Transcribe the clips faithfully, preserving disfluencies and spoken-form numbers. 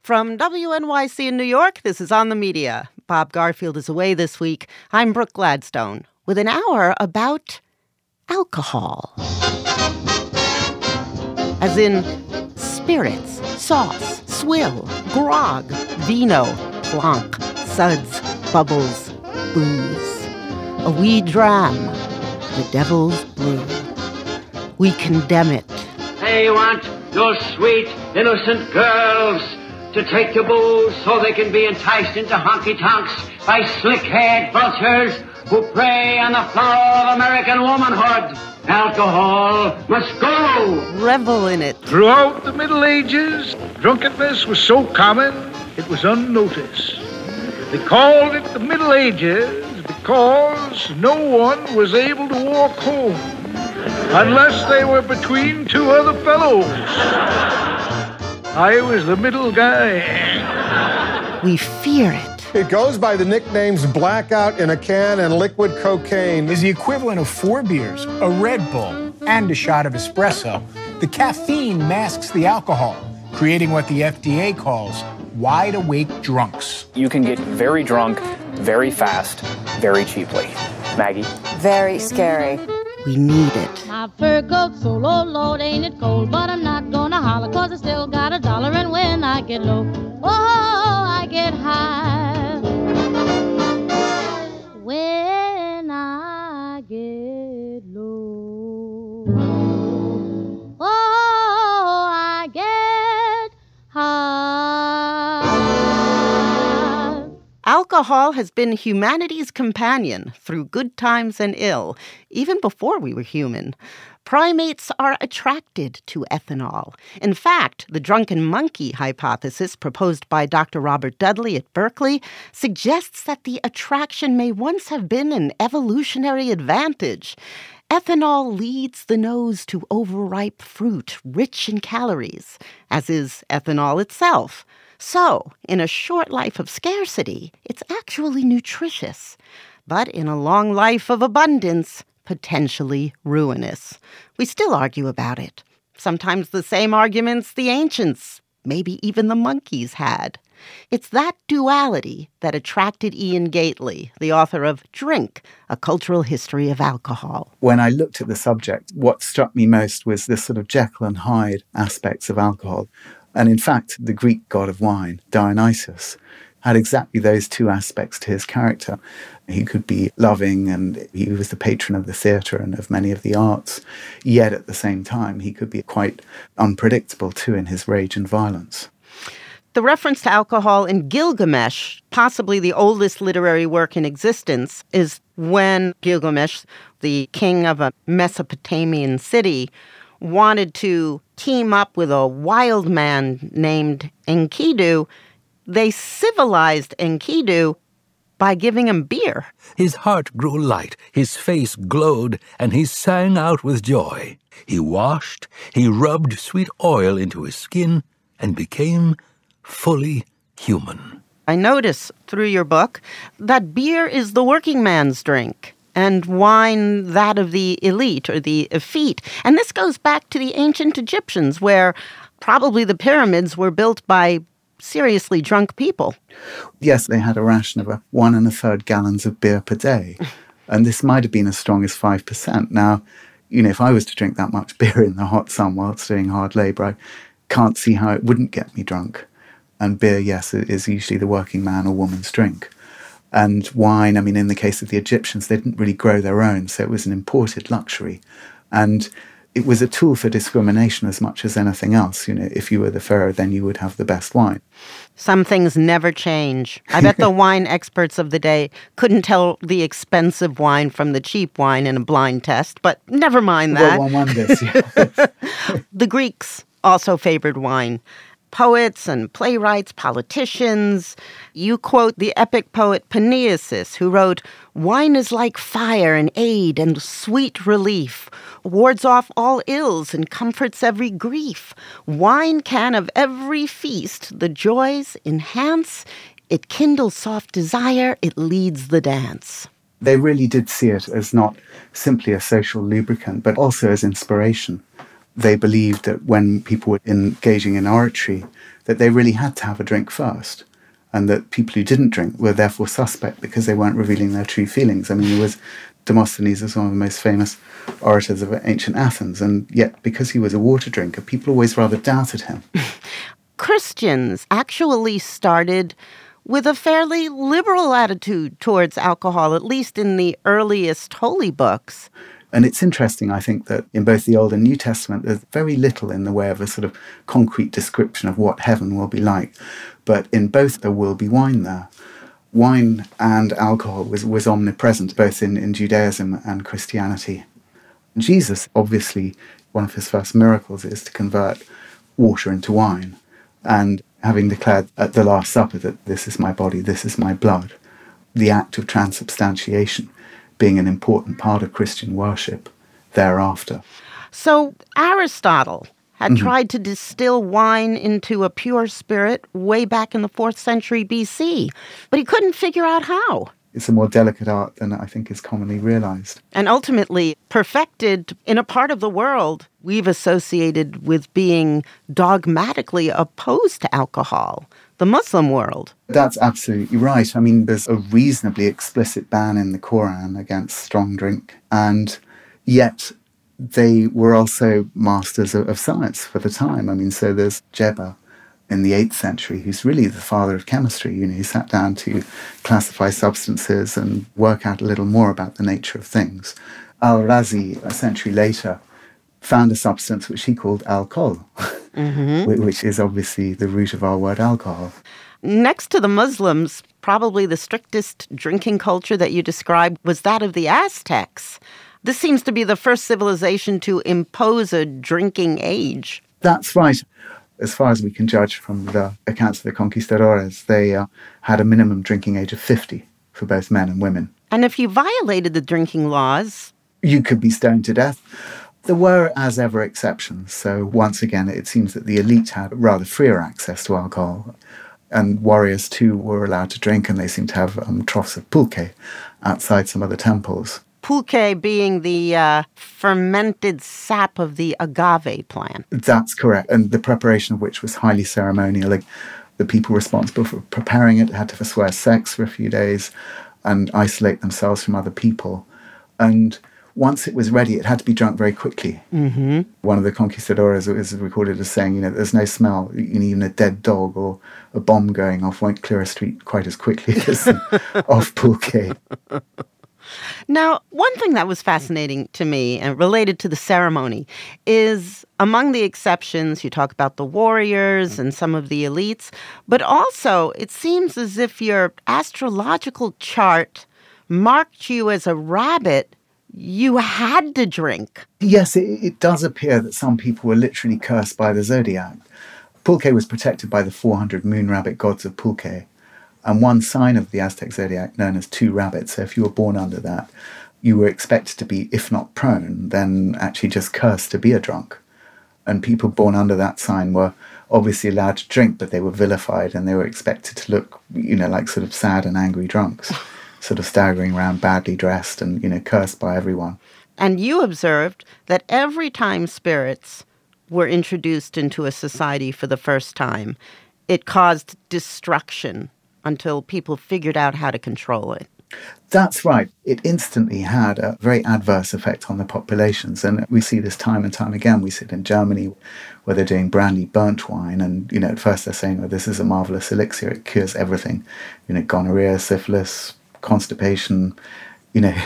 From W N Y C in New York, this is On the Media. Bob Garfield is away this week. I'm Brooke Gladstone with an hour about alcohol. As in spirits, sauce, swill, grog, vino, blanc, suds, bubbles, booze. A wee dram, the devil's brew. We condemn it. They want those sweet, innocent girls to take the booze so they can be enticed into honky-tonks by slick-haired vultures who prey on the flower of American womanhood. Alcohol must go. Revel in it. Throughout the Middle Ages, drunkenness was so common it was unnoticed. They called it the Middle Ages because no one was able to walk home unless they were between two other fellows. I was the middle guy. We fear it. It goes by the nicknames Blackout in a Can and Liquid Cocaine. Is the equivalent of four beers, a Red Bull, and a shot of espresso. The caffeine masks the alcohol, creating what the F D A calls wide-awake drunks. You can get very drunk, very fast, very cheaply. Maggie? Very scary. We need it. My fur coat's so low, Lord, ain't it cold? But I'm not gonna holler, cause I still got a dollar. And when I get low, oh, I get high. When I get low, oh, I get high. Alcohol has been humanity's companion through good times and ill, even before we were human. Primates are attracted to ethanol. In fact, the drunken monkey hypothesis proposed by Doctor Robert Dudley at Berkeley suggests that the attraction may once have been an evolutionary advantage. Ethanol leads the nose to overripe fruit rich in calories, as is ethanol itself. So, in a short life of scarcity, it's actually nutritious. But in a long life of abundance, potentially ruinous. We still argue about it. Sometimes the same arguments the ancients, maybe even the monkeys, had. It's that duality that attracted Ian Gately, the author of Drink, A Cultural History of Alcohol. When I looked at the subject, what struck me most was this sort of Jekyll and Hyde aspects of alcohol. And in fact, the Greek god of wine, Dionysus, had exactly those two aspects to his character. He could be loving, and he was the patron of the theatre and of many of the arts, yet at the same time he could be quite unpredictable too in his rage and violence. The reference to alcohol in Gilgamesh, possibly the oldest literary work in existence, is when Gilgamesh, the king of a Mesopotamian city, wanted to team up with a wild man named Enkidu. They civilized Enkidu by giving him beer. His heart grew light, his face glowed, and he sang out with joy. He washed, he rubbed sweet oil into his skin, and became fully human. I notice through your book that beer is the working man's drink, and wine that of the elite or the effete. And this goes back to the ancient Egyptians, where probably the pyramids were built by seriously drunk people. Yes, they had a ration of a one and a third gallons of beer per day. And this might have been as strong as five percent. Now, you know, if I was to drink that much beer in the hot sun whilst doing hard labour, I can't see how it wouldn't get me drunk. And beer, yes, is usually the working man or woman's drink. And wine, I mean, in the case of the Egyptians, they didn't really grow their own, so it was an imported luxury. And it was a tool for discrimination as much as anything else. You know, if you were the pharaoh, then you would have the best wine. Some things never change. I bet the wine experts of the day couldn't tell the expensive wine from the cheap wine in a blind test, but never mind that. Well, one wonders, yes. The Greeks also favored wine. Poets and playwrights, politicians. You quote the epic poet Paneasis, who wrote, "Wine is like fire and aid and sweet relief, wards off all ills and comforts every grief. Wine can of every feast the joys enhance. It kindles soft desire, it leads the dance." They really did see it as not simply a social lubricant, but also as inspiration. They believed that when people were engaging in oratory, that they really had to have a drink first, and that people who didn't drink were therefore suspect because they weren't revealing their true feelings. I mean, there was Demosthenes as one of the most famous orators of ancient Athens, and yet because he was a water drinker, people always rather doubted him. Christians actually started with a fairly liberal attitude towards alcohol, at least in the earliest holy books. And it's interesting, I think, that in both the Old and New Testament, there's very little in the way of a sort of concrete description of what heaven will be like. But in both, there will be wine there. Wine and alcohol was, was omnipresent, both in, in Judaism and Christianity. Jesus, obviously, one of his first miracles is to convert water into wine. And having declared at the Last Supper that this is my body, this is my blood, the act of transubstantiation being an important part of Christian worship thereafter. So Aristotle had Mm-hmm. tried to distill wine into a pure spirit way back in the fourth century B C, but he couldn't figure out how. It's a more delicate art than I think is commonly realized. And ultimately perfected in a part of the world we've associated with being dogmatically opposed to alcohol, the Muslim world. That's absolutely right. I mean, there's a reasonably explicit ban in the Quran against strong drink, and yet they were also masters of, of science for the time. I mean, so there's Geber in the eighth century, who's really the father of chemistry. You know, he sat down to classify substances and work out a little more about the nature of things. Al-Razi, a century later, found a substance which he called alcohol, mm-hmm. which is obviously the root of our word alcohol. Next to the Muslims, probably the strictest drinking culture that you described was that of the Aztecs. This seems to be the first civilization to impose a drinking age. That's right. As far as we can judge from the accounts of the conquistadores, they uh, had a minimum drinking age of fifty for both men and women. And if you violated the drinking laws, you could be stoned to death. There were, as ever, exceptions. So once again, it seems that the elite had rather freer access to alcohol. And warriors, too, were allowed to drink, and they seem to have um, troughs of pulque outside some of the temples. Pulque being the uh, fermented sap of the agave plant. That's correct, and the preparation of which was highly ceremonial. Like, the people responsible for preparing it had to forswear sex for a few days and isolate themselves from other people. And once it was ready, it had to be drunk very quickly. Mm-hmm. One of the conquistadores is recorded as saying, you know, there's no smell. Even a dead dog or a bomb going off won't clear a street quite as quickly as off pulque. Now, one thing that was fascinating to me and related to the ceremony is among the exceptions, you talk about the warriors and some of the elites, but also it seems as if your astrological chart marked you as a rabbit. You had to drink. Yes, it, it does appear that some people were literally cursed by the zodiac. Pulque was protected by the four hundred moon rabbit gods of Pulque. And one sign of the Aztec zodiac known as two rabbits. So if you were born under that, you were expected to be, if not prone, then actually just cursed to be a drunk. And people born under that sign were obviously allowed to drink, but they were vilified and they were expected to look, you know, like sort of sad and angry drunks, sort of staggering around badly dressed and, you know, cursed by everyone. And you observed that every time spirits were introduced into a society for the first time, it caused destruction until people figured out how to control it. That's right. It instantly had a very adverse effect on the populations. And we see this time and time again. We see it in Germany where they're doing brandy burnt wine. And, you know, at first they're saying, oh, this is a marvelous elixir. It cures everything. You know, gonorrhea, syphilis, constipation, you know,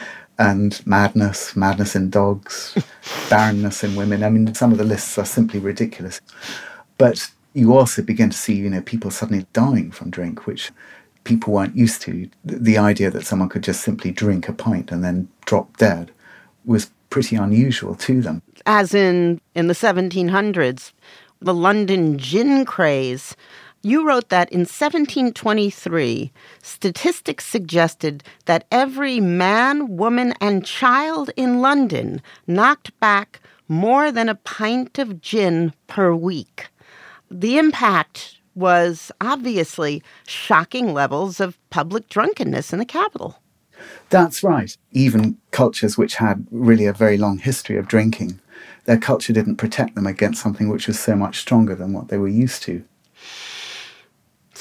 and madness, madness in dogs, barrenness in women. I mean, some of the lists are simply ridiculous. But you also begin to see, you know, people suddenly dying from drink, which people weren't used to. The idea that someone could just simply drink a pint and then drop dead was pretty unusual to them. As in, in the seventeen hundreds, the London gin craze, you wrote that in seventeen twenty-three, statistics suggested that every man, woman, and child in London knocked back more than a pint of gin per week. The impact was obviously shocking levels of public drunkenness in the capital. That's right. Even cultures which had really a very long history of drinking, their culture didn't protect them against something which was so much stronger than what they were used to.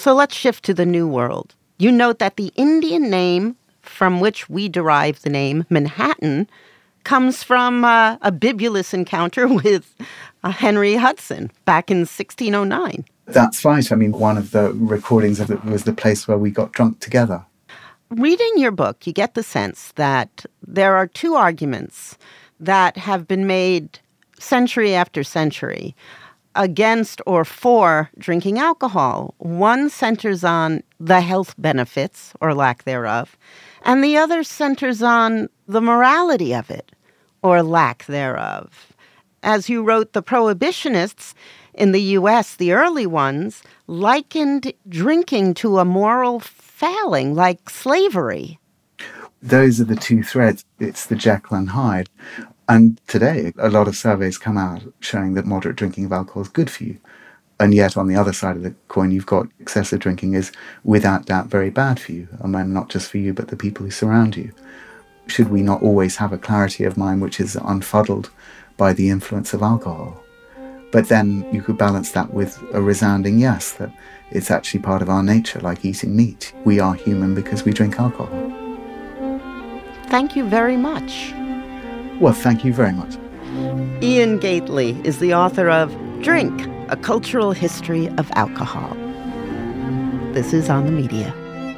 So let's shift to the New World. You note that the Indian name from which we derive the name Manhattan comes from uh, a bibulous encounter with uh, Henry Hudson back in sixteen oh nine. That's right. I mean, one of the recordings of it was the place where we got drunk together. Reading your book, you get the sense that there are two arguments that have been made century after century against or for drinking alcohol. One centers on the health benefits, or lack thereof, and the other centers on the morality of it, or lack thereof. As you wrote, the prohibitionists in the U S, the early ones, likened drinking to a moral failing, like slavery. Those are the two threads. It's the Jekyll and Hyde. And today, a lot of surveys come out showing that moderate drinking of alcohol is good for you. And yet, on the other side of the coin, you've got excessive drinking is, without doubt, very bad for you. And not just for you, but the people who surround you. Should we not always have a clarity of mind which is unfuddled by the influence of alcohol? But then you could balance that with a resounding yes, that it's actually part of our nature, like eating meat. We are human because we drink alcohol. Thank you very much. Well, thank you very much. Ian Gately is the author of Drink, A Cultural History of Alcohol. This is On the Media.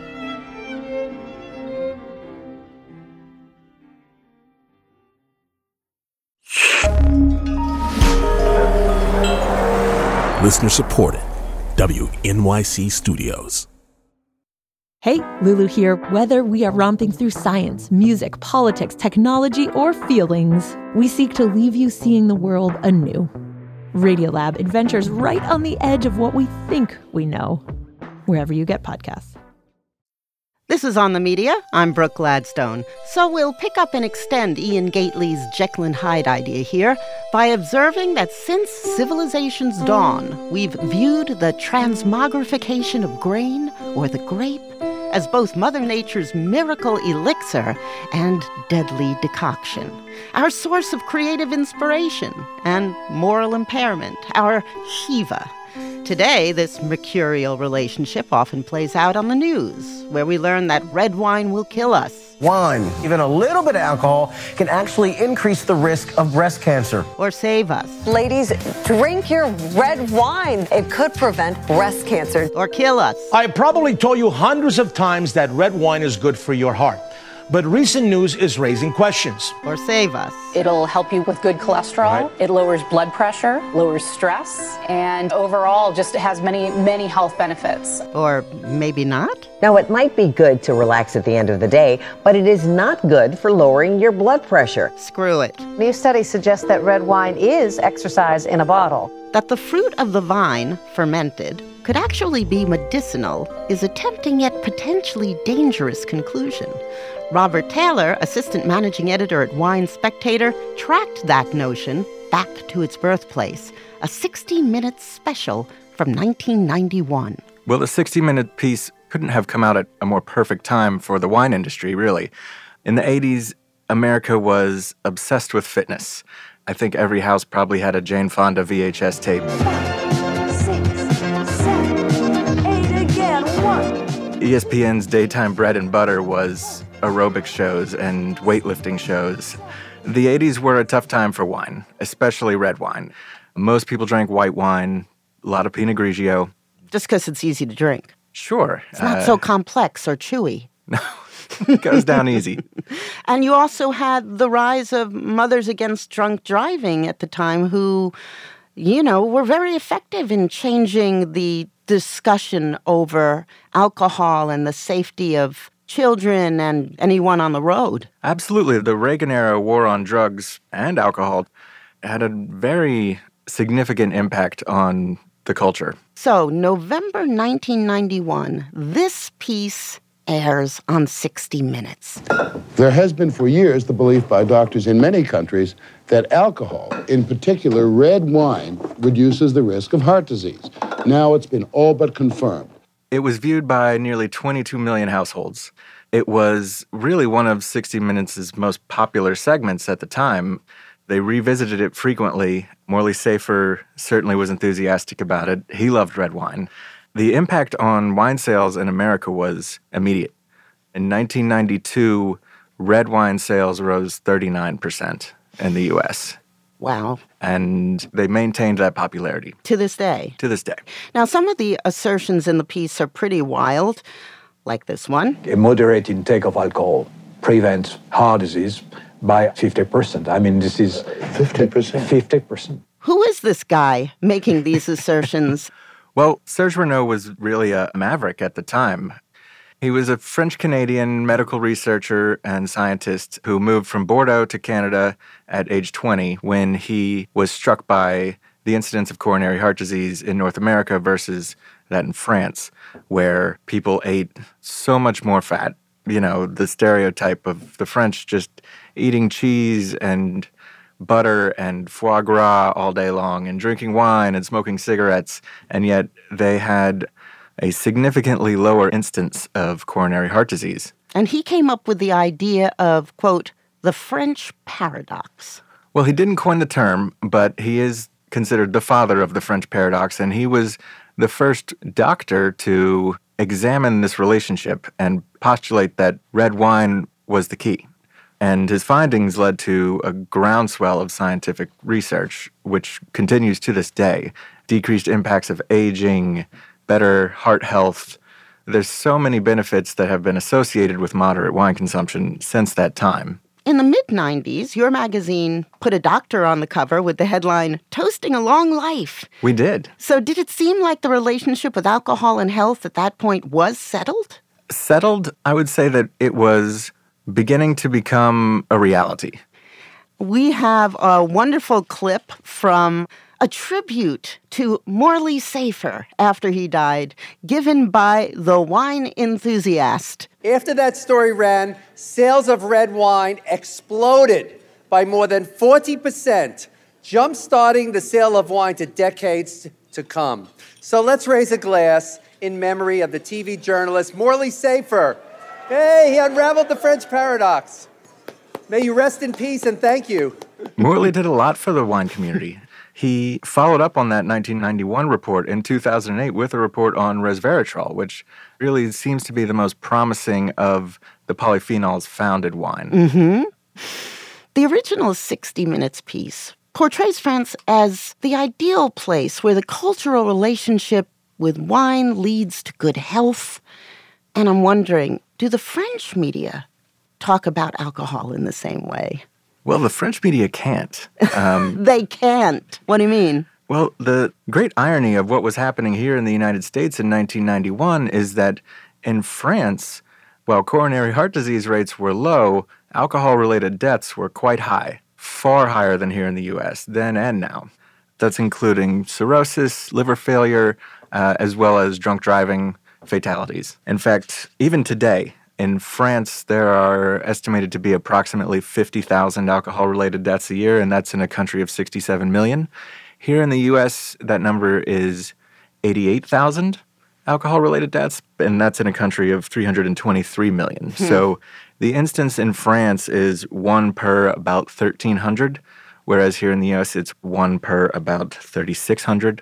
Listener supported. W N Y C Studios. Hey, Lulu here. Whether we are romping through science, music, politics, technology, or feelings, we seek to leave you seeing the world anew. Radiolab adventures right on the edge of what we think we know, wherever you get podcasts. This is On the Media. I'm Brooke Gladstone. So we'll pick up and extend Ian Gately's Jekyll and Hyde idea here by observing that since civilization's dawn, we've viewed the transmogrification of grain, or the grape, as both Mother Nature's miracle elixir and deadly decoction, our source of creative inspiration and moral impairment, our Shiva. Today, this mercurial relationship often plays out on the news, where we learn that red wine will kill us. Wine, even a little bit of alcohol, can actually increase the risk of breast cancer. Or save us. Ladies, drink your red wine. It could prevent breast cancer. Or kill us. I probably told you hundreds of times that red wine is good for your heart. But recent news is raising questions. Or save us. It'll help you with good cholesterol. Right. It lowers blood pressure, lowers stress, and overall just has many, many health benefits. Or maybe not? Now, it might be good to relax at the end of the day, but it is not good for lowering your blood pressure. Screw it. New studies suggest that red wine is exercise in a bottle. That the fruit of the vine, fermented, could actually be medicinal is a tempting yet potentially dangerous conclusion. Robert Taylor, assistant managing editor at Wine Spectator, tracked that notion back to its birthplace, a sixty-minute special from nineteen ninety-one. Well, the sixty-minute piece couldn't have come out at a more perfect time for the wine industry, really. In the eighties, America was obsessed with fitness. I think every house probably had a Jane Fonda V H S tape. Five, six, seven, eight again, one. E S P N's daytime bread and butter was aerobic shows and weightlifting shows. The eighties were a tough time for wine, especially red wine. Most people drank white wine, a lot of Pinot Grigio. Just because it's easy to drink. Sure. It's not uh, so complex or chewy. No, it goes down easy. And you also had the rise of Mothers Against Drunk Driving at the time who, you know, were very effective in changing the discussion over alcohol and the safety of children and anyone on the road. Absolutely. The Reagan-era war on drugs and alcohol had a very significant impact on the culture. So, November nineteen ninety-one, this piece airs on sixty minutes. There has been for years the belief by doctors in many countries that alcohol, in particular red wine, reduces the risk of heart disease. Now it's been all but confirmed. It was viewed by nearly twenty-two million households. It was really one of sixty minutes' most popular segments at the time. They revisited it frequently. Morley Safer certainly was enthusiastic about it. He loved red wine. The impact on wine sales in America was immediate. In nineteen ninety-two, red wine sales rose thirty-nine percent in the U S. Wow. And they maintained that popularity. To this day. To this day. Now, some of the assertions in the piece are pretty wild, like this one. A moderate intake of alcohol prevents heart disease by fifty percent. I mean, this is... fifty percent? fifty percent. Who is this guy making these assertions? Well, Serge Renaud was really a maverick at the time. He was a French-Canadian medical researcher and scientist who moved from Bordeaux to Canada at age twenty when he was struck by the incidence of coronary heart disease in North America versus that in France, where people ate so much more fat. You know, the stereotype of the French just eating cheese and butter and foie gras all day long and drinking wine and smoking cigarettes, and yet they had a significantly lower instance of coronary heart disease. And he came up with the idea of, quote, the French paradox. Well, he didn't coin the term, but he is considered the father of the French paradox, and he was the first doctor to examine this relationship and postulate that red wine was the key. And his findings led to a groundswell of scientific research, which continues to this day. Decreased impacts of aging, better heart health. There's so many benefits that have been associated with moderate wine consumption since that time. In the mid nineties, your magazine put a doctor on the cover with the headline, Toasting a Long Life. We did. So did it seem like the relationship with alcohol and health at that point was settled? Settled, I would say that it was beginning to become a reality. We have a wonderful clip from a tribute to Morley Safer after he died, given by the wine enthusiast. After that story ran, sales of red wine exploded by more than forty percent, jump-starting the sale of wine to decades to come. So let's raise a glass in memory of the T V journalist Morley Safer. Hey, he unraveled the French paradox. May you rest in peace and thank you. Morley did a lot for the wine community. He followed up on that nineteen ninety-one report in two thousand eight with a report on resveratrol, which really seems to be the most promising of the polyphenols found in wine. Mm-hmm. The original sixty minutes piece portrays France as the ideal place where the cultural relationship with wine leads to good health. And I'm wondering, do the French media talk about alcohol in the same way? Well, the French media can't. Um, they can't. What do you mean? Well, the great irony of what was happening here in the United States in nineteen ninety-one is that in France, while coronary heart disease rates were low, alcohol-related deaths were quite high, far higher than here in the U S, then and now. That's including cirrhosis, liver failure, uh, as well as drunk driving fatalities. In fact, even today, in France, there are estimated to be approximately fifty thousand alcohol-related deaths a year, and that's in a country of sixty-seven million. Here in the U S, that number is eighty-eight thousand alcohol-related deaths, and that's in a country of three hundred twenty-three million. Hmm. So the instance in France is one per about thirteen hundred, whereas here in the U S, it's one per about thirty-six hundred.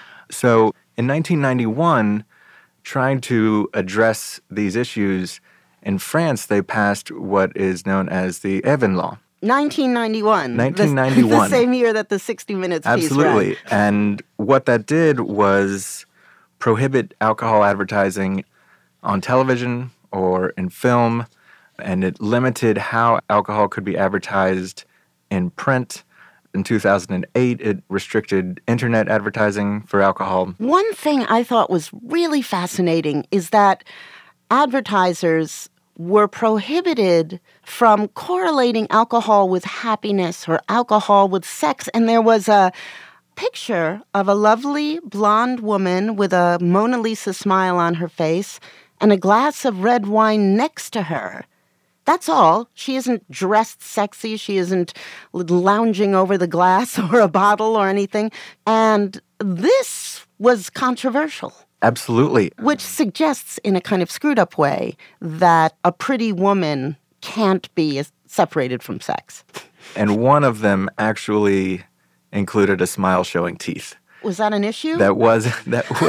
So in nineteen ninety-one, trying to address these issues, in France, they passed what is known as the Evin Law. nineteen ninety-one. nineteen ninety-one. The, the same year that the sixty minutes piece Absolutely. ran. And what that did was prohibit alcohol advertising on television or in film, and it limited how alcohol could be advertised in print. In two thousand eight, it restricted internet advertising for alcohol. One thing I thought was really fascinating is that advertisers were prohibited from correlating alcohol with happiness or alcohol with sex. And there was a picture of a lovely blonde woman with a Mona Lisa smile on her face and a glass of red wine next to her. That's all. She isn't dressed sexy. She isn't lounging over the glass or a bottle or anything. And this was controversial. Absolutely. Which suggests, in a kind of screwed-up way, that a pretty woman can't be separated from sex. And one of them actually included a smile showing teeth. Was that an issue? That was that was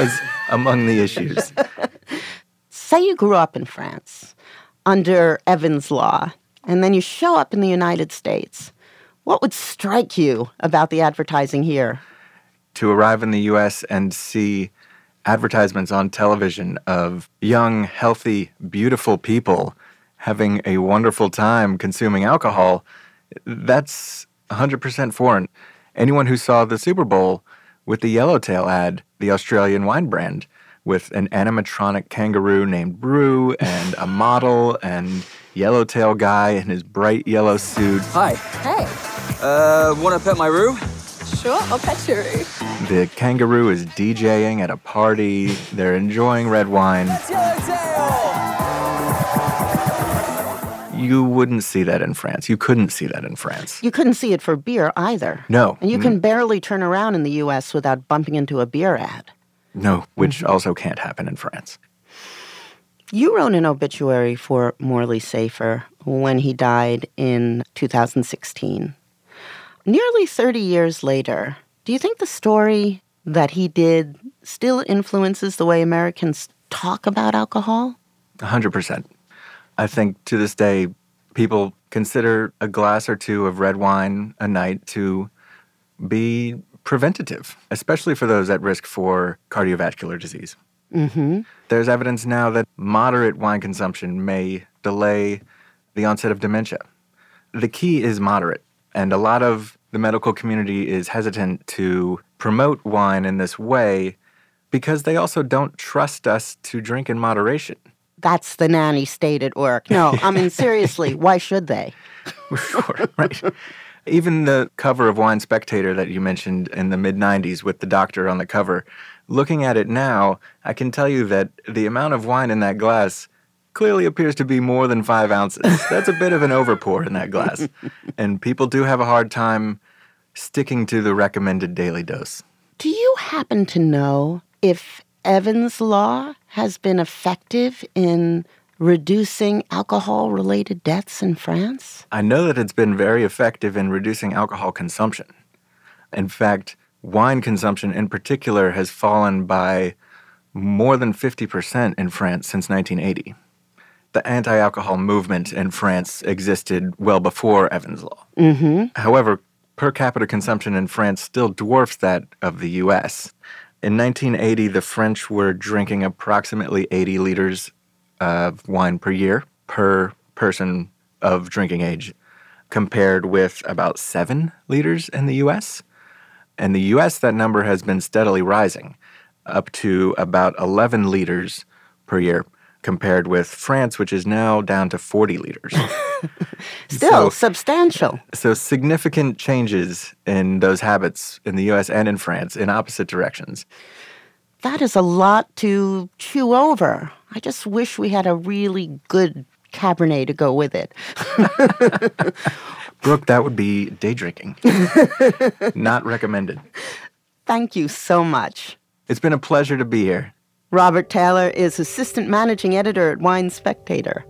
among the issues. Say you grew up in France under Evans Law, and then you show up in the United States. What would strike you about the advertising here? To arrive in the U S and see advertisements on television of young, healthy, beautiful people having a wonderful time consuming alcohol, that's one hundred percent foreign. Anyone who saw the Super Bowl with the Yellowtail ad, the Australian wine brand, with an animatronic kangaroo named Brew and a model and Yellowtail guy in his bright yellow suit. Hi. Hey. Uh, want to pet my Roo? Sure, I'll pet your Roo. The kangaroo is DJing at a party. They're enjoying red wine. That's Yellowtail! You wouldn't see that in France. You couldn't see that in France. You couldn't see it for beer either. No. And you Mm. can barely turn around in the U S without bumping into a beer ad. No, which also can't happen in France. You wrote an obituary for Morley Safer when he died in two thousand sixteen. Nearly thirty years later, do you think the story that he did still influences the way Americans talk about alcohol? one hundred percent. I think to this day, people consider a glass or two of red wine a night to be preventative, especially for those at risk for cardiovascular disease. Mm-hmm. There's evidence now that moderate wine consumption may delay the onset of dementia. The key is moderate, and a lot of the medical community is hesitant to promote wine in this way because they also don't trust us to drink in moderation. That's the nanny state at work. No, I mean, seriously, why should they? Sure, right. Even the cover of Wine Spectator that you mentioned in the mid nineties with the doctor on the cover, looking at it now, I can tell you that the amount of wine in that glass clearly appears to be more than five ounces. That's a bit of an overpour in that glass. And people do have a hard time sticking to the recommended daily dose. Do you happen to know if Evans Law has been effective in reducing alcohol-related deaths in France? I know that it's been very effective in reducing alcohol consumption. In fact, wine consumption in particular has fallen by more than fifty percent in France since nineteen eighty. The anti-alcohol movement in France existed well before Evans Law. Mm-hmm. However, per capita consumption in France still dwarfs that of the U S. In nineteen eighty, the French were drinking approximately eighty liters of wine per year per person of drinking age, compared with about seven liters in the U S. In the U S, that number has been steadily rising, up to about eleven liters per year, compared with France, which is now down to forty liters. Still so, substantial. So significant changes in those habits in the U S and in France in opposite directions. That is a lot to chew over. I just wish we had a really good Cabernet to go with it. Brooke, that would be day drinking. Not recommended. Thank you so much. It's been a pleasure to be here. Robert Taylor is assistant managing editor at Wine Spectator.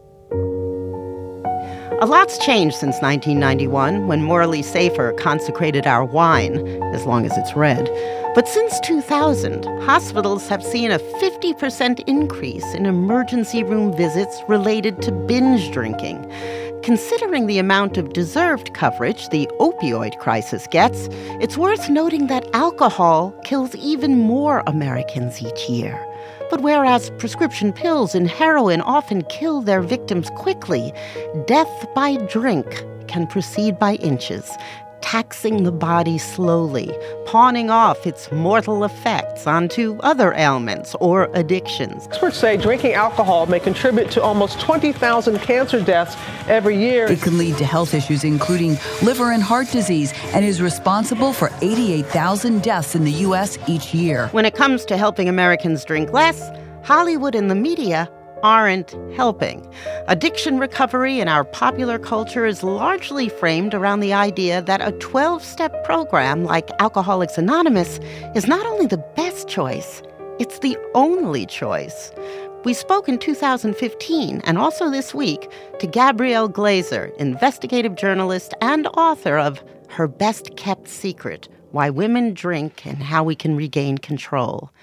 A lot's changed since nineteen ninety-one, when Morley Safer consecrated our wine, as long as it's red. But since two thousand, hospitals have seen a fifty percent increase in emergency room visits related to binge drinking. Considering the amount of deserved coverage the opioid crisis gets, it's worth noting that alcohol kills even more Americans each year. But whereas prescription pills and heroin often kill their victims quickly, death by drink can proceed by inches, taxing the body slowly, pawning off its mortal effects onto other ailments or addictions. Experts say drinking alcohol may contribute to almost twenty thousand cancer deaths every year. It can lead to health issues including liver and heart disease and is responsible for eighty-eight thousand deaths in the U S each year. When it comes to helping Americans drink less, Hollywood and the media aren't helping. Addiction recovery in our popular culture is largely framed around the idea that a twelve-step program like Alcoholics Anonymous is not only the best choice, it's the only choice. We spoke in two thousand fifteen and also this week to Gabrielle Glazer, investigative journalist and author of Her Best Kept Secret, Why Women Drink and How We Can Regain Control.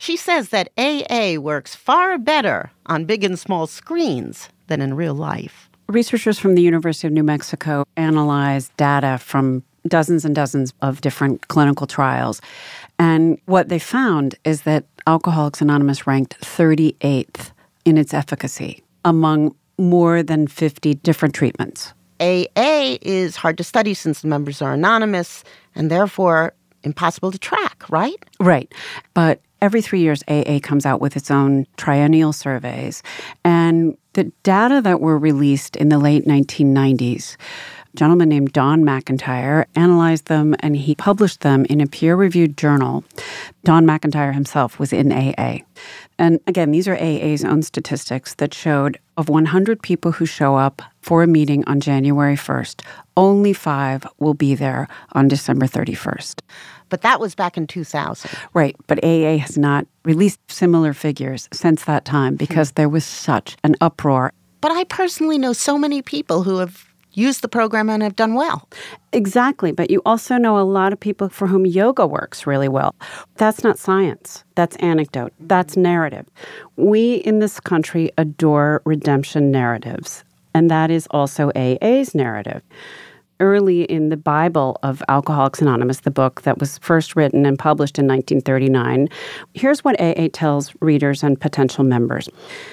She says that A A works far better on big and small screens than in real life. Researchers from the University of New Mexico analyzed data from dozens and dozens of different clinical trials. And what they found is that Alcoholics Anonymous ranked thirty-eighth in its efficacy among more than fifty different treatments. A A is hard to study since the members are anonymous and therefore impossible to track, right? Right. But every three years, A A comes out with its own triennial surveys. And the data that were released in the late nineteen nineties, a gentleman named Don McIntyre analyzed them and he published them in a peer-reviewed journal. Don McIntyre himself was in A A. And again, these are A A's own statistics that showed of one hundred people who show up for a meeting on January first, only five will be there on December thirty-first. But that was back in two thousand. Right, but A A has not released similar figures since that time because there was such an uproar. But I personally know so many people who have used the program and have done well. Exactly, but you also know a lot of people for whom yoga works really well. That's not science. That's anecdote. That's narrative. We in this country adore redemption narratives, and that is also A A's narrative. Early in the Bible of Alcoholics Anonymous, the book that was first written and published in nineteen thirty-nine, here's what A A tells readers and potential members.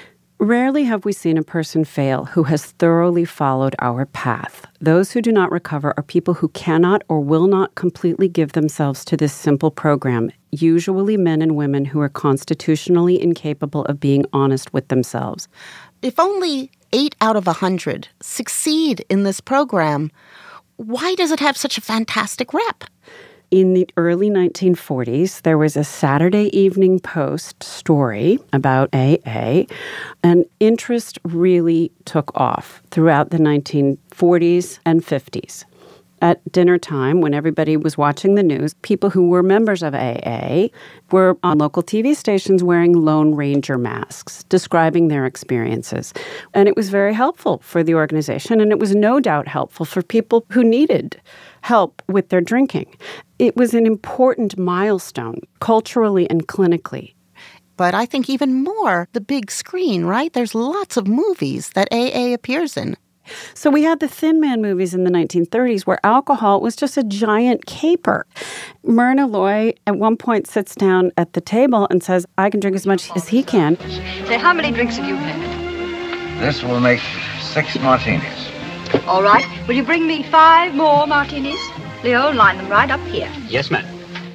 Rarely have we seen a person fail who has thoroughly followed our path. Those who do not recover are people who cannot or will not completely give themselves to this simple program, usually men and women who are constitutionally incapable of being honest with themselves. If only eight out of a hundred succeed in this program, why does it have such a fantastic rep? In the early nineteen forties, there was a Saturday Evening Post story about A A, and interest really took off throughout the nineteen forties and fifties. At dinner time, when everybody was watching the news, people who were members of A A were on local T V stations wearing Lone Ranger masks, describing their experiences. And it was very helpful for the organization, and it was no doubt helpful for people who needed help with their drinking. It was an important milestone, culturally and clinically. But I think even more, the big screen, right? There's lots of movies that A A appears in. So we had the Thin Man movies in the nineteen thirties where alcohol was just a giant caper. Myrna Loy at one point sits down at the table and says, I can drink as much as he can. Say, how many drinks have you had? This will make six martinis. All right. Will you bring me five more martinis? Leo, line them right up here. Yes, ma'am.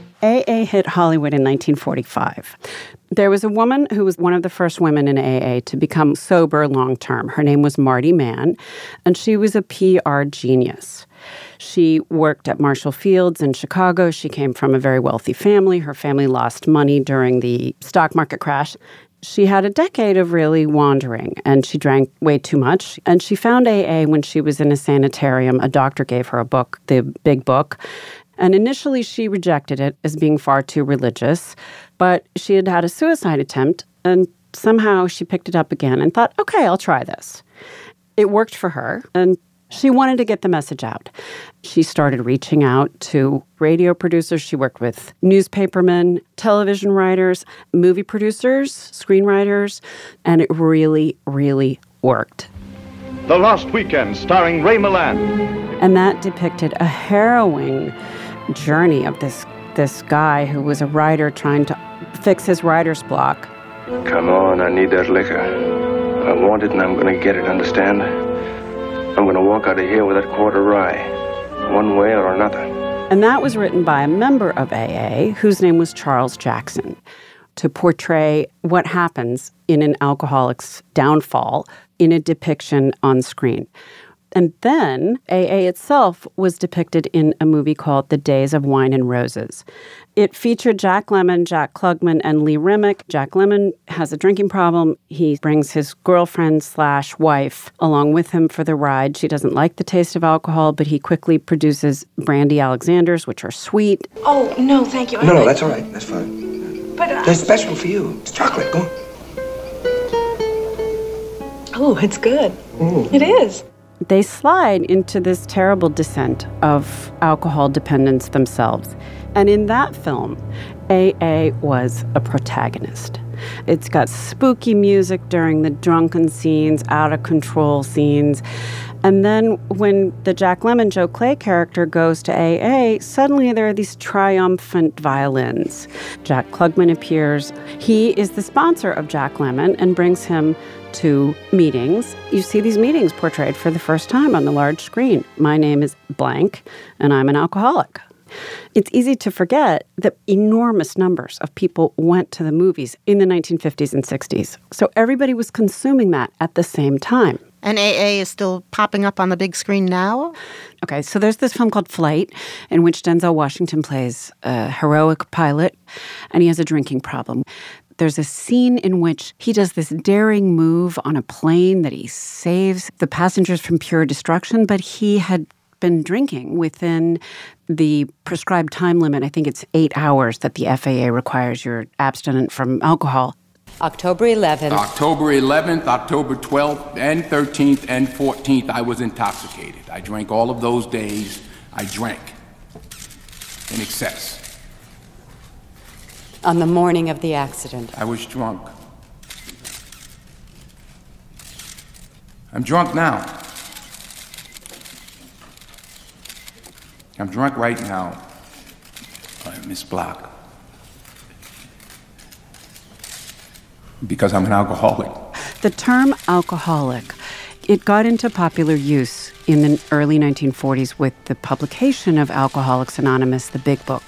A A hit Hollywood in nineteen forty-five. There was a woman who was one of the first women in A A to become sober long-term. Her name was Marty Mann, and she was a P R genius. She worked at Marshall Fields in Chicago. She came from a very wealthy family. Her family lost money during the stock market crash. She had a decade of really wandering, and she drank way too much. And she found A A when she was in a sanitarium. A doctor gave her a book, the Big Book. And initially, she rejected it as being far too religious. But she had had a suicide attempt, and somehow she picked it up again and thought, okay, I'll try this. It worked for her, and she wanted to get the message out. She started reaching out to radio producers. She worked with newspapermen, television writers, movie producers, screenwriters, and it really, really worked. The Lost Weekend, starring Ray Milland. And that depicted a harrowing journey of this this guy who was a writer trying to fix his writer's block. Come on, I need that liquor. I want it and I'm going to get it, understand? I'm going to walk out of here with that quarter rye, one way or another. And that was written by a member of A A whose name was Charles Jackson, to portray what happens in an alcoholic's downfall in a depiction on screen. And then A A itself was depicted in a movie called The Days of Wine and Roses. It featured Jack Lemmon, Jack Klugman, and Lee Remick. Jack Lemmon has a drinking problem. He brings his girlfriend slash wife along with him for the ride. She doesn't like the taste of alcohol, but he quickly produces brandy Alexanders, which are sweet. Oh, no, thank you. No, no, that's all right. That's fine. But uh, That's special for you. It's chocolate. Go on. Oh, it's good. Mm. It is. They slide into this terrible descent of alcohol dependence themselves. And in that film, A A was a protagonist. It's got spooky music during the drunken scenes, out-of-control scenes. And then when the Jack Lemmon, Joe Clay character goes to A A, suddenly there are these triumphant violins. Jack Klugman appears. He is the sponsor of Jack Lemmon and brings him to meetings. You see these meetings portrayed for the first time on the large screen. My name is blank, and I'm an alcoholic. It's easy to forget that enormous numbers of people went to the movies in the nineteen fifties and sixties. So everybody was consuming that at the same time. And A A is still popping up on the big screen now? Okay, so there's this film called Flight, in which Denzel Washington plays a heroic pilot, and he has a drinking problem. There's a scene in which he does this daring move on a plane that he saves the passengers from pure destruction, but he had been drinking within the prescribed time limit. I think it's eight hours that the F A A requires you're abstinent from alcohol. October eleventh. October eleventh, October twelfth, and thirteenth, and fourteenth, I was intoxicated. I drank all of those days. I drank in excess. On the morning of the accident. I was drunk. I'm drunk now. I'm drunk right now, uh, Miss Block, because I'm an alcoholic. The term alcoholic, it got into popular use in the early nineteen forties with the publication of Alcoholics Anonymous, the Big Book.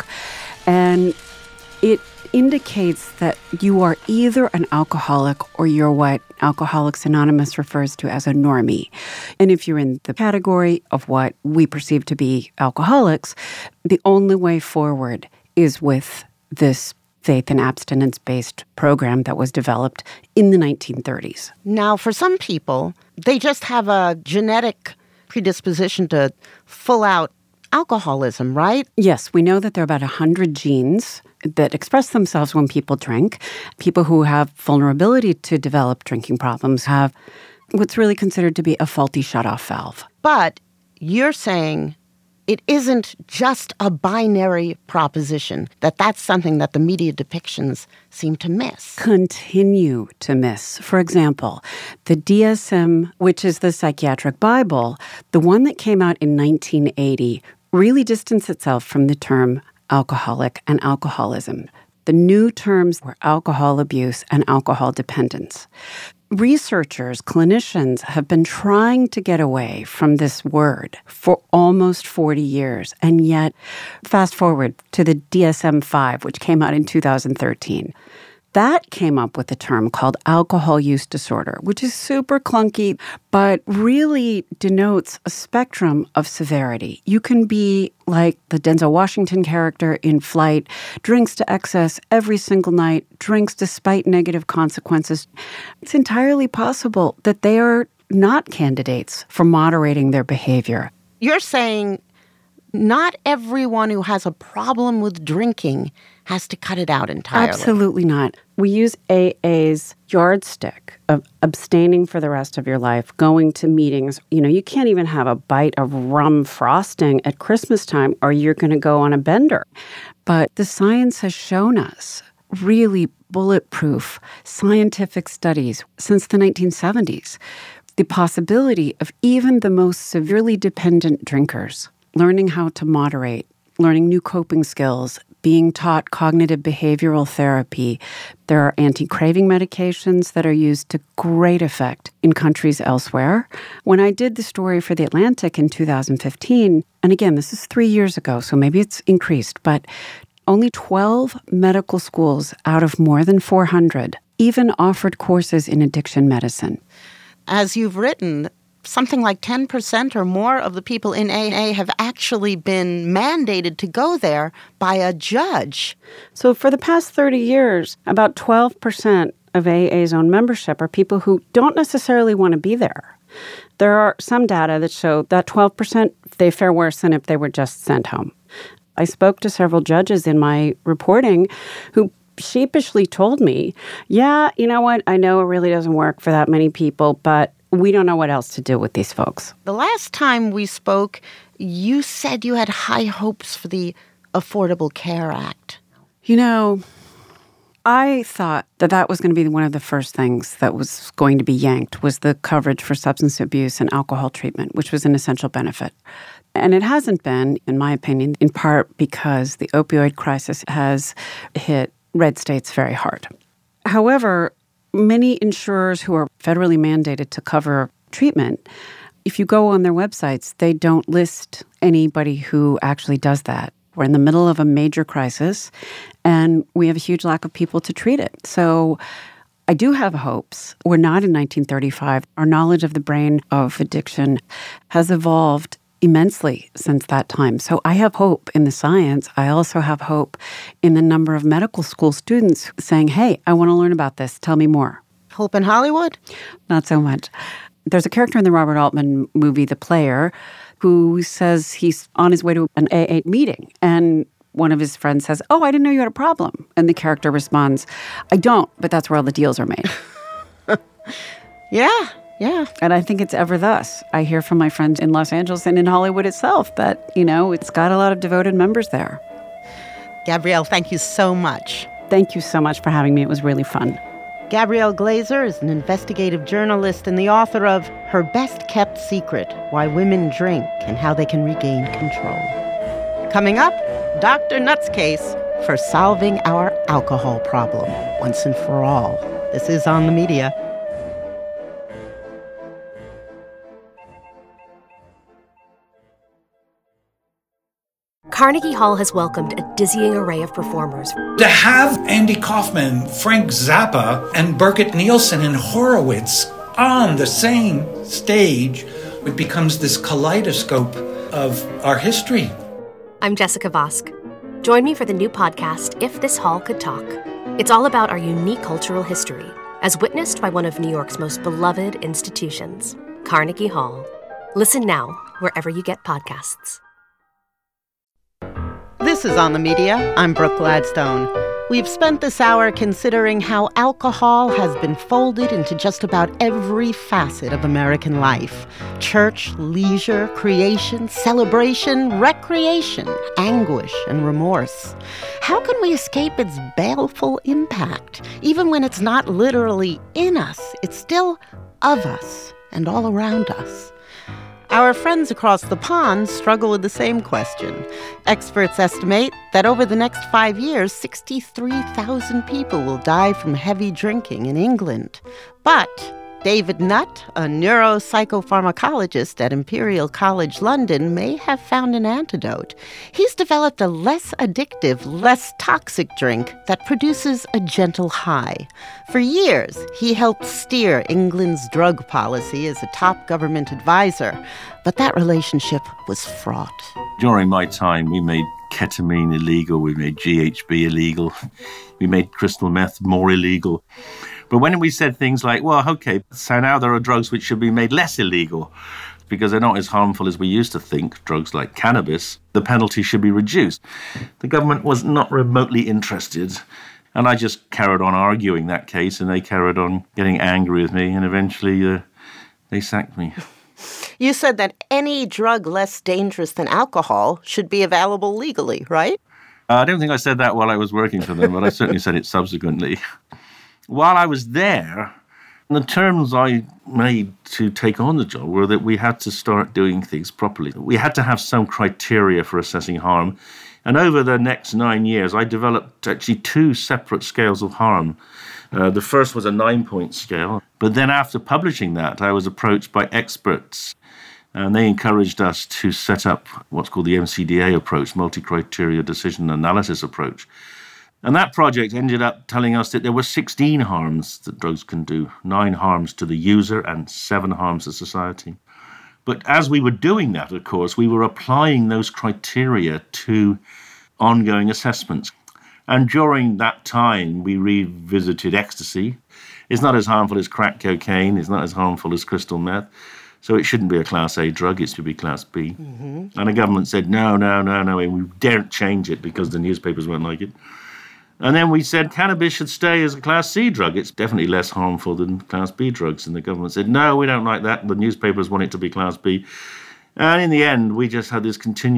And it indicates that you are either an alcoholic or you're what Alcoholics Anonymous refers to as a normie. And if you're in the category of what we perceive to be alcoholics, the only way forward is with this faith and abstinence-based program that was developed in the nineteen thirties. Now, for some people, they just have a genetic predisposition to full-out alcoholism, right? Yes, we know that there are about one hundred genes that express themselves when people drink. People who have vulnerability to develop drinking problems have what's really considered to be a faulty shutoff valve. But you're saying it isn't just a binary proposition, that that's something that the media depictions seem to miss. Continue to miss. For example, the D S M, which is the Psychiatric Bible, the one that came out in nineteen eighty, really distanced itself from the term alcoholic and alcoholism. The new terms were alcohol abuse and alcohol dependence. Researchers, clinicians have been trying to get away from this word for almost forty years. And yet, fast forward to the D S M five, which came out in two thousand thirteen. That came up with a term called alcohol use disorder, which is super clunky, but really denotes a spectrum of severity. You can be like the Denzel Washington character in Flight, drinks to excess every single night, drinks despite negative consequences. It's entirely possible that they are not candidates for moderating their behavior. You're saying not everyone who has a problem with drinking has to cut it out entirely. Absolutely not. We use A A's yardstick of abstaining for the rest of your life, going to meetings. You know, you can't even have a bite of rum frosting at Christmas time or you're going to go on a bender. But the science has shown us really bulletproof scientific studies since the nineteen seventies. The possibility of even the most severely dependent drinkers learning how to moderate, learning new coping skills, being taught cognitive behavioral therapy. There are anti-craving medications that are used to great effect in countries elsewhere. When I did the story for The Atlantic in two thousand fifteen, and again, this is three years ago, so maybe it's increased, but only twelve medical schools out of more than four hundred even offered courses in addiction medicine. As you've written, something like ten percent or more of the people in A A have actually been mandated to go there by a judge. So for the past thirty years, about twelve percent of A A's own membership are people who don't necessarily want to be there. There are some data that show that twelve percent, they fare worse than if they were just sent home. I spoke to several judges in my reporting who sheepishly told me, yeah, you know what, I know it really doesn't work for that many people, but we don't know what else to do with these folks. The last time we spoke, you said you had high hopes for the Affordable Care Act? You know, I thought that that was going to be one of the first things that was going to be yanked was the coverage for substance abuse and alcohol treatment, which was an essential benefit. And it hasn't been, in my opinion, in part because the opioid crisis has hit red states very hard. However, many insurers who are federally mandated to cover treatment, if you go on their websites, they don't list anybody who actually does that. We're in the middle of a major crisis, and we have a huge lack of people to treat it. So I do have hopes. We're not in nineteen thirty-five. Our knowledge of the brain of addiction has evolved immensely since that time. So I have hope in the science. I also have hope in the number of medical school students saying, hey, I want to learn about this. Tell me more. Hope in Hollywood? Not so much. There's a character in the Robert Altman movie, The Player, who says he's on his way to an A A meeting. And one of his friends says, oh, I didn't know you had a problem. And the character responds, I don't, but that's where all the deals are made. Yeah. Yeah. And I think it's ever thus. I hear from my friends in Los Angeles and in Hollywood itself that, you know, it's got a lot of devoted members there. Gabrielle, thank you so much. Thank you so much for having me. It was really fun. Gabrielle Glaser is an investigative journalist and the author of Her Best Kept Secret, Why Women Drink and How They Can Regain Control. Coming up, Doctor Nutt's case for solving our alcohol problem once and for all. This is On the Media. Carnegie Hall has welcomed a dizzying array of performers. To have Andy Kaufman, Frank Zappa, and Birgit Nielsen and Horowitz on the same stage, it becomes this kaleidoscope of our history. I'm Jessica Vosk. Join me for the new podcast, If This Hall Could Talk. It's all about our unique cultural history, as witnessed by one of New York's most beloved institutions, Carnegie Hall. Listen now, wherever you get podcasts. This is On the Media. I'm Brooke Gladstone. We've spent this hour considering how alcohol has been folded into just about every facet of American life. Church, leisure, creation, celebration, recreation, anguish, and remorse. How can we escape its baleful impact? Even when it's not literally in us, it's still of us and all around us. Our friends across the pond struggle with the same question. Experts estimate that over the next five years, sixty-three thousand people will die from heavy drinking in England. But David Nutt, a neuropsychopharmacologist at Imperial College London, may have found an antidote. He's developed a less addictive, less toxic drink that produces a gentle high. For years, he helped steer England's drug policy as a top government advisor, but that relationship was fraught. During my time, we made ketamine illegal, we made G H B illegal, we made crystal meth more illegal. But when we said things like, well, okay, so now there are drugs which should be made less illegal because they're not as harmful as we used to think, drugs like cannabis, the penalty should be reduced. The government was not remotely interested. And I just carried on arguing that case, and they carried on getting angry with me, and eventually uh, they sacked me. You said that any drug less dangerous than alcohol should be available legally, right? Uh, I don't think I said that while I was working for them, but I certainly said it subsequently. While I was there, the terms I made to take on the job were that we had to start doing things properly. We had to have some criteria for assessing harm. And over the next nine years, I developed actually two separate scales of harm. Uh, the first was a nine-point scale. But then after publishing that, I was approached by experts. And they encouraged us to set up what's called the M C D A approach, multi-criteria decision analysis approach. And that project ended up telling us that there were sixteen harms that drugs can do, nine harms to the user and seven harms to society. But as we were doing that, of course, we were applying those criteria to ongoing assessments. And during that time, we revisited ecstasy. It's not as harmful as crack cocaine. It's not as harmful as crystal meth. So it shouldn't be a Class A drug. It should be Class B. Mm-hmm. And the government said, no, no, no, no, and we daren't change it because the newspapers won't like it. And then we said cannabis should stay as a Class C drug. It's definitely less harmful than Class B drugs. And the government said, no, we don't like that. The newspapers want it to be Class B. And in the end, we just had this continual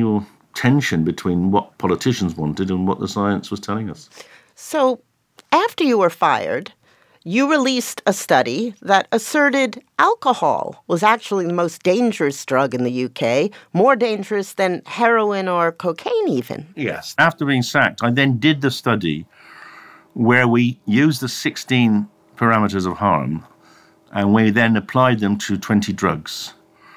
tension between what politicians wanted and what the science was telling us. So after you were fired, you released a study that asserted alcohol was actually the most dangerous drug in the U K, more dangerous than heroin or cocaine even. Yes. After being sacked, I then did the study where we used the sixteen parameters of harm and we then applied them to twenty drugs.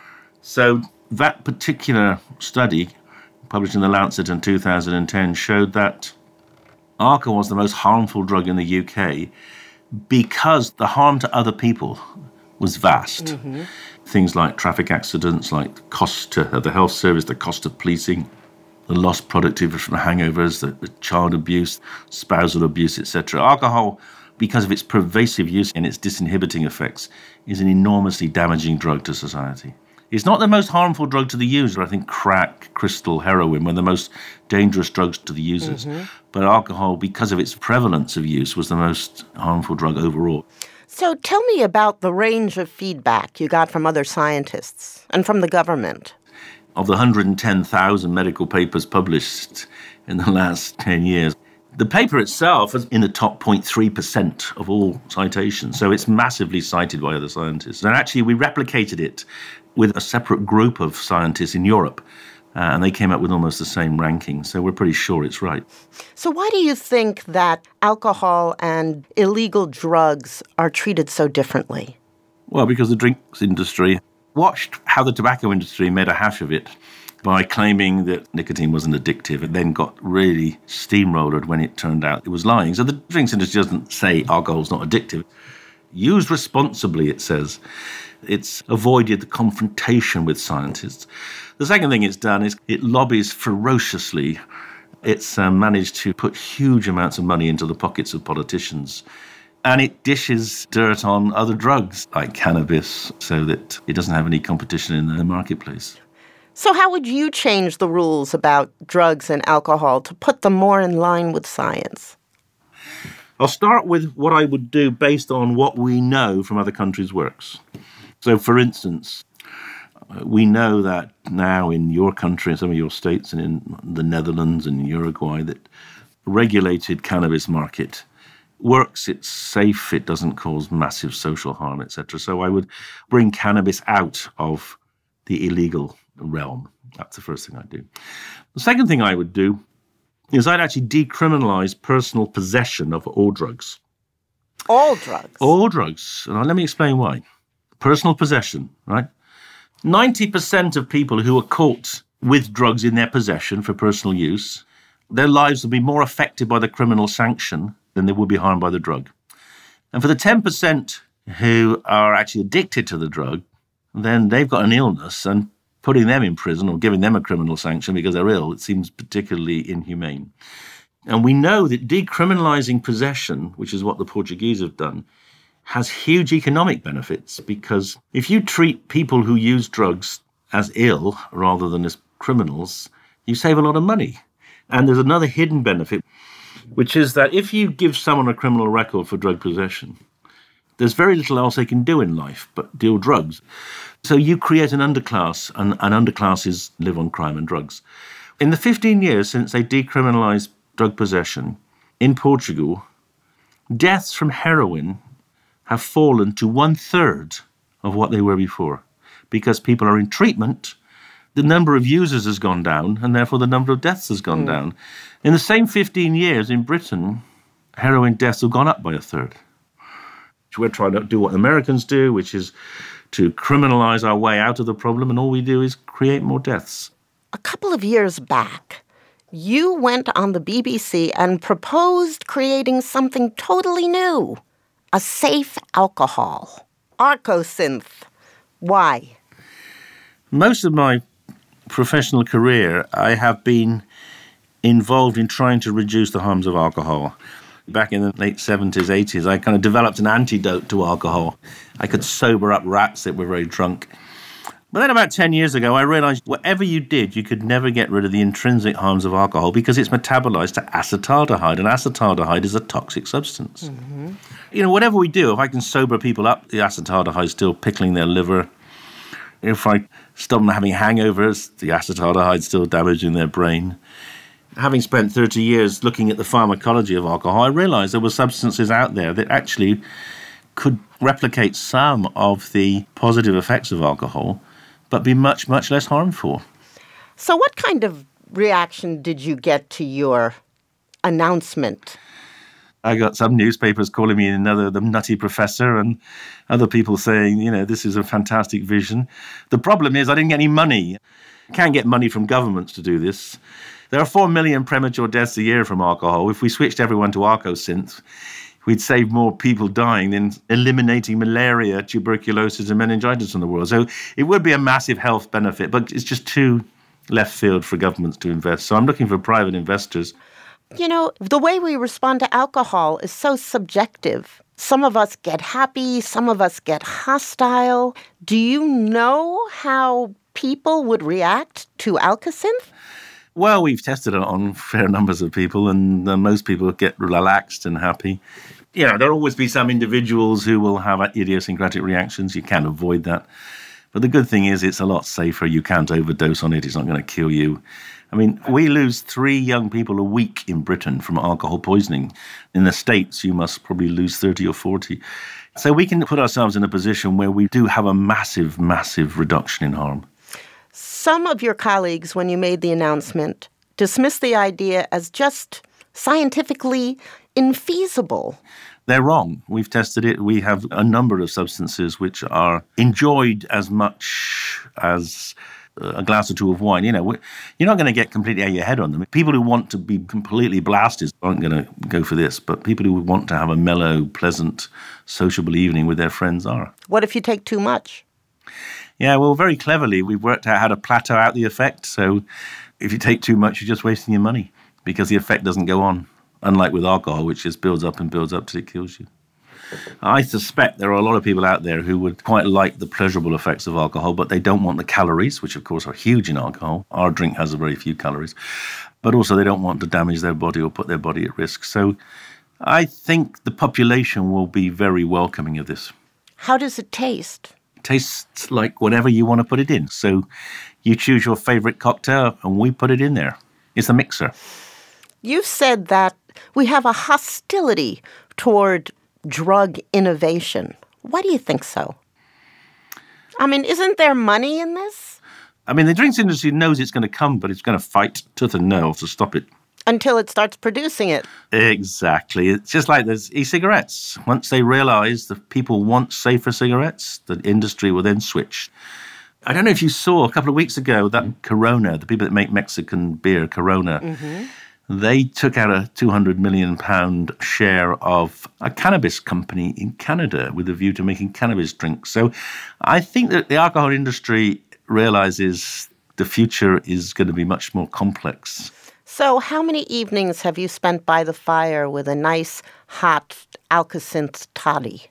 So that particular study, published in The Lancet in two thousand ten, showed that alcohol was the most harmful drug in the U K because the harm to other people was vast. Mm-hmm. Things like traffic accidents, like the cost to the health service, the cost of policing, the lost productivity from hangovers, the, the child abuse, spousal abuse, et cetera. Alcohol, because of its pervasive use and its disinhibiting effects, is an enormously damaging drug to society. It's not the most harmful drug to the user. I think crack, crystal, heroin were the most dangerous drugs to the users. Mm-hmm. But alcohol, because of its prevalence of use, was the most harmful drug overall. So tell me about the range of feedback you got from other scientists and from the government. Of the one hundred ten thousand medical papers published in the last ten years, the paper itself is in the top zero point three percent of all citations, so it's massively cited by other scientists. And actually, we replicated it with a separate group of scientists in Europe, uh, and they came up with almost the same ranking, so we're pretty sure it's right. So why do you think that alcohol and illegal drugs are treated so differently? Well, because the drinks industry watched how the tobacco industry made a hash of it by claiming that nicotine wasn't addictive, and then got really steamrolled when it turned out it was lying. So the drinks industry doesn't say alcohol's not addictive. Used responsibly, it says. It's avoided the confrontation with scientists. The second thing it's done is it lobbies ferociously. It's uh, managed to put huge amounts of money into the pockets of politicians. And it dishes dirt on other drugs like cannabis so that it doesn't have any competition in the marketplace. So how would you change the rules about drugs and alcohol to put them more in line with science? I'll start with what I would do based on what we know from other countries' works. So, for instance, we know that now in your country, in some of your states, and in the Netherlands and Uruguay, that regulated cannabis market works, it's safe, it doesn't cause massive social harm, et cetera. So I would bring cannabis out of the illegal realm. That's the first thing I'd do. The second thing I would do is I'd actually decriminalize personal possession of all drugs. All drugs? All drugs. And let me explain why. Personal possession, right? ninety percent of people who are caught with drugs in their possession for personal use, their lives will be more affected by the criminal sanction than they would be harmed by the drug. And for the ten percent who are actually addicted to the drug, then they've got an illness, and putting them in prison or giving them a criminal sanction because they're ill, it seems particularly inhumane. And we know that decriminalizing possession, which is what the Portuguese have done, has huge economic benefits, because if you treat people who use drugs as ill rather than as criminals, you save a lot of money. And there's another hidden benefit, which is that if you give someone a criminal record for drug possession, there's very little else they can do in life but deal drugs. So you create an underclass, and, and underclasses live on crime and drugs. In the fifteen years since they decriminalized drug possession in Portugal, deaths from heroin have fallen to one-third of what they were before. Because people are in treatment, the number of users has gone down, and therefore the number of deaths has gone mm. down. In the same fifteen years in Britain, heroin deaths have gone up by a third. We're trying to do what Americans do, which is to criminalize our way out of the problem, and all we do is create more deaths. A couple of years back, you went on the B B C and proposed creating something totally new. A safe alcohol. Arcosynth. Why? Most of my professional career, I have been involved in trying to reduce the harms of alcohol. Back in the late seventies, eighties, I kind of developed an antidote to alcohol. I could sober up rats that were very drunk. But then about ten years ago, I realized whatever you did, you could never get rid of the intrinsic harms of alcohol because it's metabolized to acetaldehyde, and acetaldehyde is a toxic substance. Mm-hmm. You know, whatever we do, if I can sober people up, the acetaldehyde is still pickling their liver. If I stop them having hangovers, the acetaldehyde's still damaging their brain. Having spent thirty years looking at the pharmacology of alcohol, I realised there were substances out there that actually could replicate some of the positive effects of alcohol, but be much, much less harmful. So what kind of reaction did you get to your announcement? I got some newspapers calling me another the nutty professor, and other people saying, you know, this is a fantastic vision. The problem is I didn't get any money. I can't get money from governments to do this. There are four million premature deaths a year from alcohol. If we switched everyone to Arcosynth, we'd save more people dying than eliminating malaria, tuberculosis, and meningitis in the world. So it would be a massive health benefit, but it's just too left field for governments to invest. So I'm looking for private investors. You know, the way we respond to alcohol is so subjective. Some of us get happy, some of us get hostile. Do you know how people would react to Alka-Synth? Well, we've tested it on fair numbers of people, and uh, most people get relaxed and happy. You know, there'll always be some individuals who will have idiosyncratic reactions. You can't avoid that. But the good thing is it's a lot safer. You can't overdose on it. It's not going to kill you. I mean, we lose three young people a week in Britain from alcohol poisoning. In the States, you must probably lose thirty or forty. So we can put ourselves in a position where we do have a massive, massive reduction in harm. Some of your colleagues, when you made the announcement, dismissed the idea as just scientifically infeasible. They're wrong. We've tested it. We have a number of substances which are enjoyed as much as a glass or two of wine. You know, you're not going to get completely out of your head on them. People who want to be completely blasted aren't going to go for this, but people who want to have a mellow, pleasant, sociable evening with their friends are. What if you take too much? Yeah, well, very cleverly, we've worked out how to plateau out the effect. So if you take too much, you're just wasting your money because the effect doesn't go on, unlike with alcohol, which just builds up and builds up till it kills you. I suspect there are a lot of people out there who would quite like the pleasurable effects of alcohol, but they don't want the calories, which of course are huge in alcohol. Our drink has a very few calories. But also they don't want to damage their body or put their body at risk. So I think the population will be very welcoming of this. How does it taste? It tastes like whatever you want to put it in. So you choose your favorite cocktail and we put it in there. It's a mixer. You've said that we have a hostility toward drug innovation. Why do you think so? I mean, isn't there money in this? I mean, the drinks industry knows it's going to come, but it's going to fight tooth and nail to stop it. Until it starts producing it. Exactly. It's just like there's e-cigarettes. Once they realize that people want safer cigarettes, the industry will then switch. I don't know if you saw a couple of weeks ago that Corona, the people that make Mexican beer, Corona, mm-hmm. they took out a two hundred million pounds share of a cannabis company in Canada with a view to making cannabis drinks. So I think that the alcohol industry realizes the future is going to be much more complex. So how many evenings have you spent by the fire with a nice, hot Alka-Synth toddy?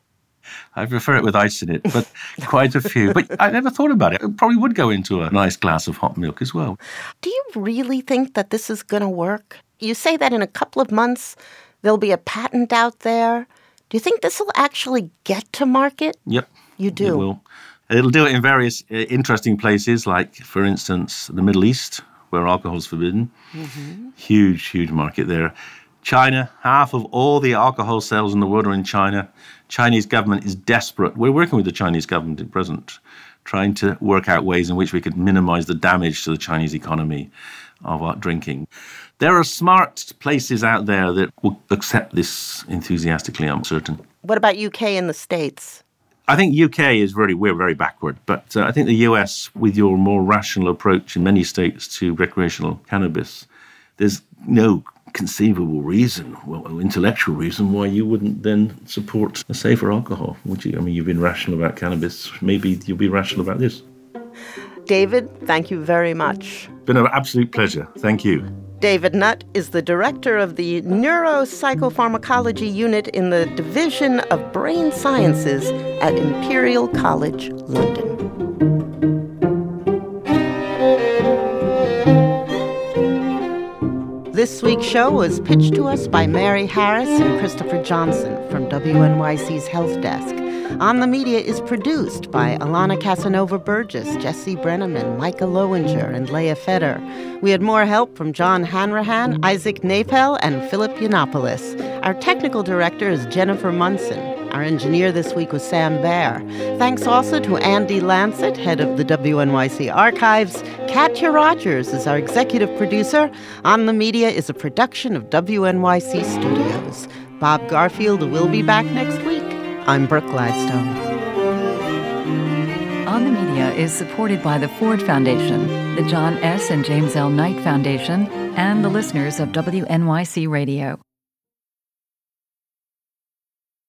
I prefer it with ice in it, but quite a few. But I never thought about it. I probably would go into a nice glass of hot milk as well. Do you really think that this is going to work? You say that in a couple of months there'll be a patent out there. Do you think this will actually get to market? Yep. You do? It will. It'll do it in various uh, interesting places, like, for instance, the Middle East, where alcohol is forbidden. Mm-hmm. Huge, huge market there. China, half of all the alcohol sales in the world are in China. Chinese government is desperate. We're working with the Chinese government at present, trying to work out ways in which we could minimize the damage to the Chinese economy of our drinking. There are smart places out there that will accept this enthusiastically, I'm certain. What about U K and the States? I think U K is very, we're very backward. But uh, I think the U S, with your more rational approach in many states to recreational cannabis, there's no conceivable reason, well, intellectual reason, why you wouldn't then support a safer alcohol, would you? I mean, you've been rational about cannabis. Maybe you'll be rational about this. David, thank you very much. It's been an absolute pleasure. Thank you. David Nutt is the director of the Neuropsychopharmacology Unit in the Division of Brain Sciences at Imperial College London. This week's show was pitched to us by Mary Harris and Christopher Johnson from W N Y C's Health Desk. On the Media is produced by Alana Casanova-Burgess, Jesse Brenneman, Micah Lowinger, and Leah Feder. We had more help from John Hanrahan, Isaac Napel, and Philip Yiannopoulos. Our technical director is Jennifer Munson. Our engineer this week was Sam Baer. Thanks also to Andy Lancet, head of the W N Y C Archives. Katya Rogers is our executive producer. On the Media is a production of W N Y C Studios. Bob Garfield will be back next week. I'm Brooke Gladstone. On the Media is supported by the Ford Foundation, the John S. and James L. Knight Foundation, and the listeners of W N Y C Radio.